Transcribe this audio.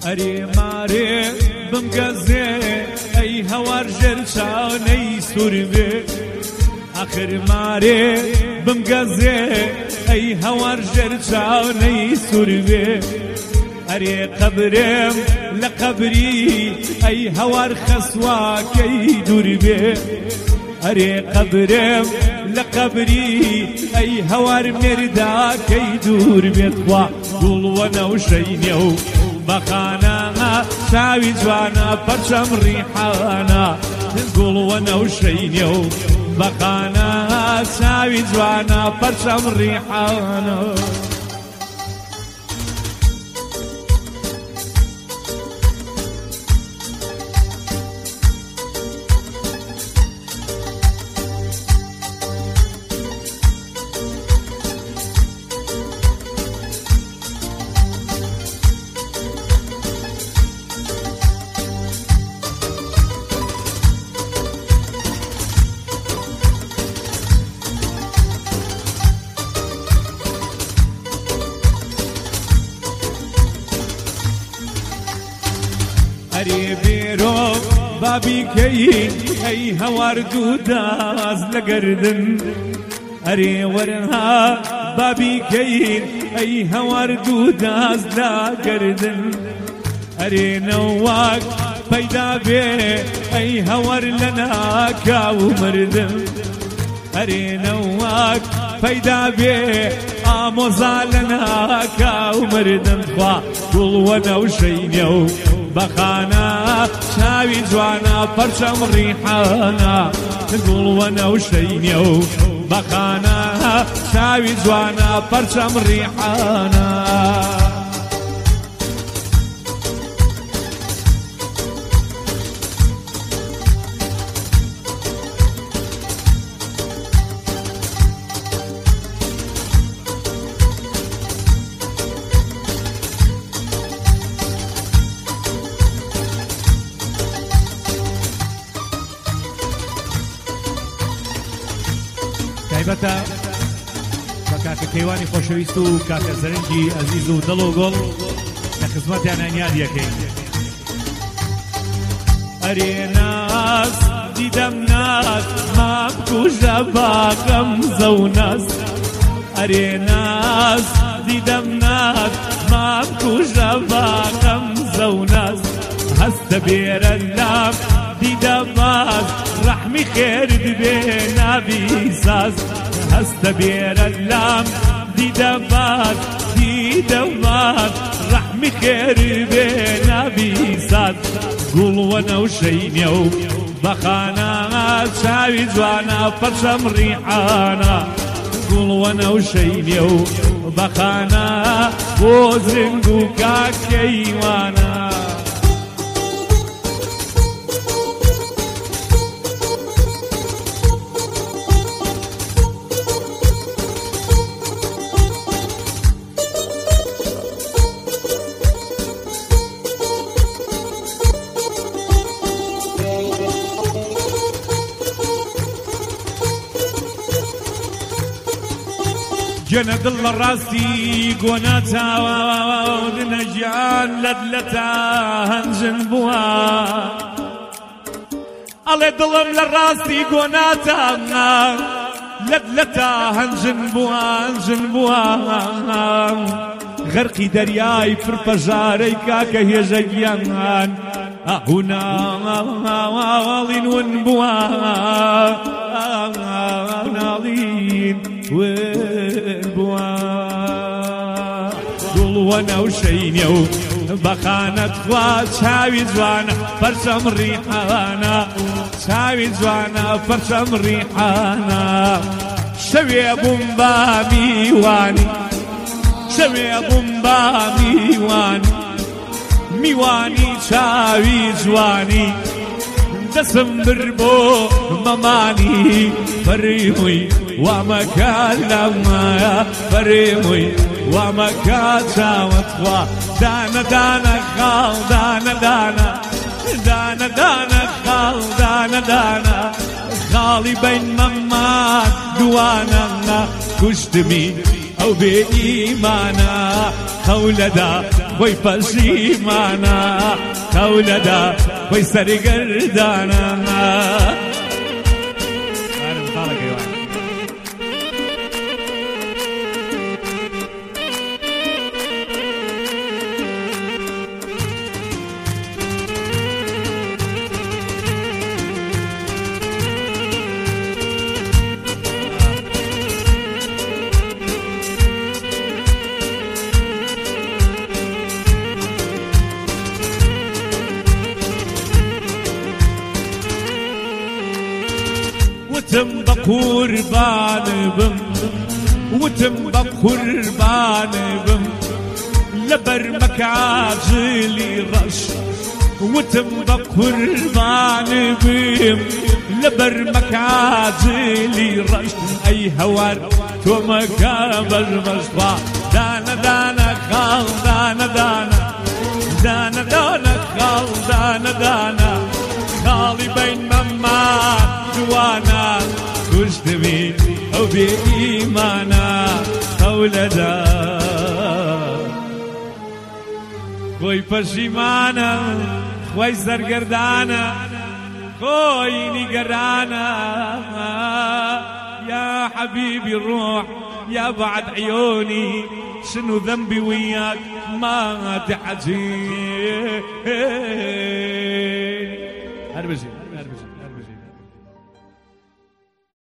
ئەرێ مارێ بمگەزێ ئەی هەوار ژێرچاونەی سووربێ ئاخر مارێ بمگەزێ ئەی هەوار ژێرچاونەی سووربێ ئەرێ قەبرێم لە قەبری ئەی هەوار خەسواکەی دووربێ ئەرێ قەبرێم لە قەبری ئەی هەوار مێرداکەی دوور بێت خوا گوڵوەنە و شەینێ و بەخانە چاوی جوانە پەرچەم ڕیحانە گوڵوەنە و شەینێ و بەخانە چاوی جوانە پەرچەم ڕیحانە ئەرێ بێرۆ بابیکەین ئەی هەوار دوو داز لە گەردن ئەرێ وەرها بابیکەین ئەی هەوار دوو داز لە گەردن ئەرێ نەواک پەیدا بێ ئەی هەوار لە ناکاو مردم ئەرێ نەواک پەیدا بێ ئامۆزا لە ناکاو مردم خوا گوڵوەنە و شەینێ و بەخانە چاوی جوانە پەرچەم ڕیحانە گوڵوەنە و شەینێ و بەخانە چاوی جوانە پەرچەم ڕیحانە تایبەتە بە کاکە کەیوانی خۆشەویست و کاکە زەرنجی ئەزیز و دڵ و گۆڵ لە خزمەتیانە نیاد یەکەین ئەرێ ناز دیدەم ناز مام کوژە باقەم زەو ناز ئەرێ ناز دیدەم ناز مام کوژە باقەم زەو ناز هەستە بێرە لام دیدە باز ڕەحمی خێر دبێ نابی ساز هەستە بێرە لام دیدە باز ڕەحمی خێر بێ نابی ساز گوڵوەنە و شەینێ و بەخانە چاوی جوانە پەرچەم ڕیحانە گوڵوەنە و شەینێ و بەخانە بۆ زرنگ و کاکەیوانە جنە دڵ لە ڕاستی گۆنا چاوەدنە گیان لەدلەتا هەنجن بووە ئەڵێ دڵم لە ڕاستی گۆناتانە لەدلەتا هەنجن بووە غەرقی دەریای پڕپەژارەی کاکە هێژە گیان ئاهوناڵین ون بووە ناڵین گوڵوەنە و شەینێ و بەخانە خوا چاوی جوانە پەرچەم ڕیحانە چاوی جوانە پەرچەم ڕیحانە شەوێ بووم بە میوانی شەوێ بووم بە میوانی چاوی جوانی دەسم بر بۆ مەمانی فەرمووی وامەکە لەمایە فەرمووی وامەکە چاوت خوا دانە دانە خاڵ دانە دانە دانە دانە خاڵ دانە دانە خاڵی بین مەمان دوانە کوشتمی ئەو بێ ئیمانە خەولەدا خوي پشیمانا خولدا خوي سرگردانا وتم بقربان بم وتم بقربان بم لبرمك عاجلي رش وتم بقربان بم لبرمك عاجلي رش اي هوار تو مقابل مشطوع دانا دانا خال دانا دانا دانا دانا خال دانا دانا خالي بين ممان جوانا كشت بي أو بإيمانا خولدا خوي پشیمانا خوي سرگردانا خوي نقرانا يا حبيبي الروح يا بعد عيوني شنو ذنبي وياك ما تحزين.